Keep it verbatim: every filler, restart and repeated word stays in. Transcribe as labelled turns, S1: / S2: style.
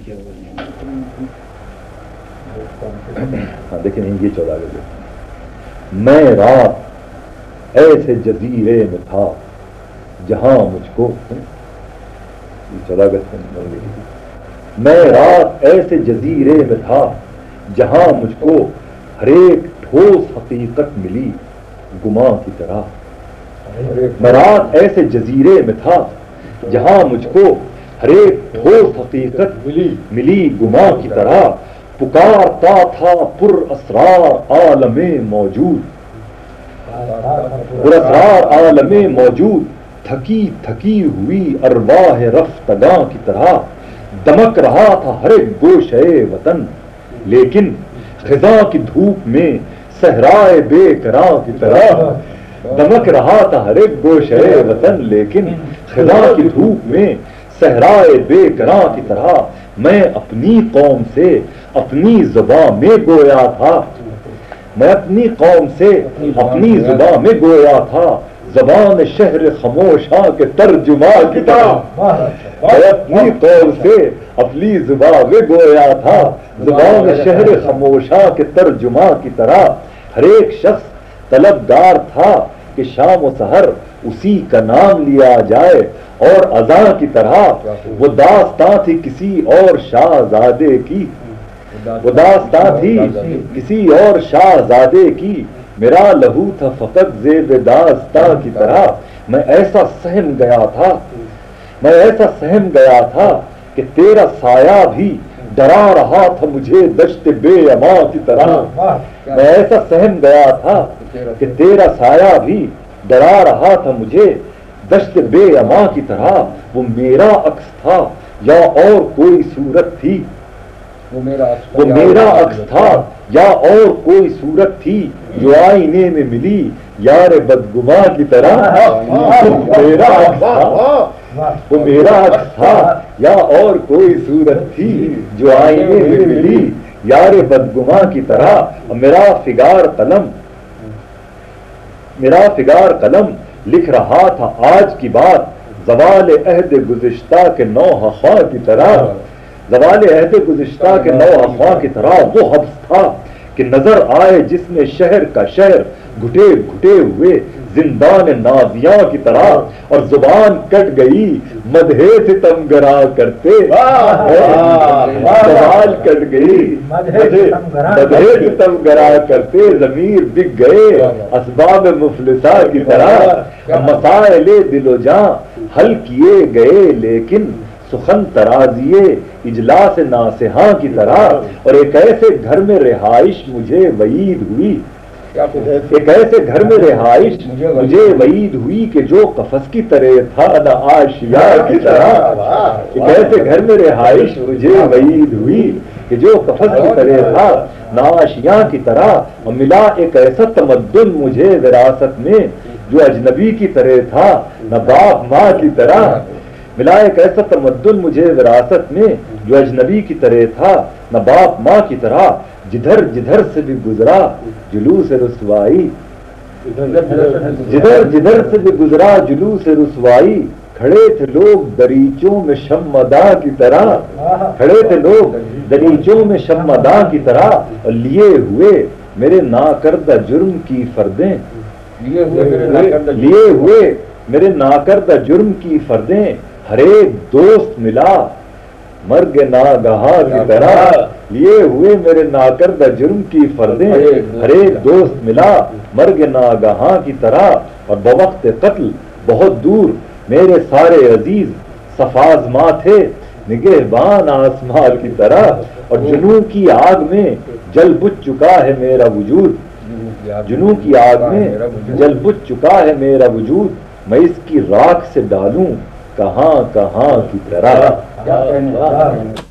S1: ہاں دیکھیں یہ چودہ گزر میں رات ایسے جزیرے میں تھا جہاں مجھ کو چودہ گزر میں رات ایسے جزیرے میں تھا جہاں مجھ کو ہر ایک ٹھوس حقیقت ملی گماں کی طرح میں رات ایسے جزیرے میں تھا جہاں مجھ کو ہر ایک ٹھوس حقیقت ملی ملی گماں کی طرح پکارتا تھا پر اسرار عالم موجود پر اسرار عالم موجود تھکی تھکی ہوئی ارواح رفتگاں کی طرح دمک رہا تھا ہر ایک گوشے وطن لیکن خزاں کی دھوپ میں صحرائے بے کراں کی طرح دمک رہا تھا ہر ایک گوشے وطن لیکن خزاں کی دھوپ میں صحرائے بے کراں کی طرح میں اپنی قوم سے اپنی زبان میں گویا تھا میں اپنی قوم سے اپنی زبان میں گویا تھا زبان شہر خاموشاں کے ترجمہ کی طرح میں اپنی قوم سے اپنی زبان میں گویا تھا زبان شہر خاموشاں کے ترجمہ کی طرح ہر ایک شخص طلبگار تھا کہ شام و سحر اسی کا نام لیا جائے اور اذان کی طرح وہ داستاں تھی کسی اور شاہزادے کی وہ داستاں تھی کسی اور شاہزادے کی میرا لہو تھا فقط زیب داستاں کی طرح میں ایسا سہم گیا تھا میں ایسا سہم گیا تھا کہ تیرا سایہ بھی ڈرا رہا تھا مجھے دشت بے اما کی طرح میں ایسا سہم گیا تھا کہ تیرا سایہ بھی ڈرا رہا تھا مجھے دشت بے اما کی طرح وہ میرا عکس تھا یا اور کوئی صورت تھی وہ میرا عکس تھا یا اور کوئی صورت تھی جو آئینے میں ملی یار بدگماں کی طرح میرا عکس تھا وہ میرا عکس تھا یا اور کوئی صورت تھی جو آئینے میں ملی یار بدگماں کی طرح میرا فگار قلم میرا فگار قلم لکھ رہا تھا آج کی بات زوال عہد گزشتہ کے نوح خواں کی طرح زوال عہد گزشتہ کے نوح خواں کی طرح وہ حبس تھا کہ نظر آئے جس میں شہر کا شہر گھٹے گھٹے ہوئے زندان نازیاں کی طرح اور زبان کٹ گئی مدحے ستم گرا کرتے زبان کٹ گئی مدحے ستم گرا کرتے ضمیر بک گئے اسباب مفلسہ کی طرح مسائل دل و جاں حل کیے گئے لیکن سخن ترازیے اجلاس ناصحاں کی طرح اور ایک ایسے گھر میں رہائش مجھے وعید ہوئی ایک ایسے گھر میں رہائش مجھے وعید ہوئی کہ جو قفس کی طرح تھا نہ آشیا کی طرح ایک ایسے گھر میں رہائش مجھے وعید ہوئی کہ جو قفس کی طرح تھا نہ آشیا کی طرح اور ملا ایک ایسا تمدن مجھے وراثت میں جو اجنبی کی طرح تھا نہ باپ ماں کی طرح ملا ایک ایسا تمدن مجھے وراثت میں جو اجنبی کی طرح تھا نہ باپ ماں کی طرح جدھر جدھر سے بھی گزرا جلوس رسوائی جدھر جدھر سے بھی گزرا جلوس رسوائی کھڑے تھے لوگ دریچوں میں شمدا کی طرح کھڑے تھے لوگ دریچوں میں شمدا کی طرح اور لیے ہوئے میرے ناکردہ جرم کی فردیں لیے ہوئے میرے ناکردہ جرم کی فردیں ہر ایک دوست ملا مرگ ناگہاں کی طرح لیے ہوئے میرے ناکردہ جرم کی فردیں ہر ایک دوست ملا مرگ ناگہاں کی طرح اور بوقت قتل بہت دور میرے سارے عزیز صفازماں تھے نگہبان آسمان کی طرح اور جنوں کی آگ میں جل بجھ چکا ہے میرا وجود جنوں کی آگ میں جل بجھ چکا ہے میرا وجود میں اس کی راکھ سے ڈالوں کہاں کہاں کی طرح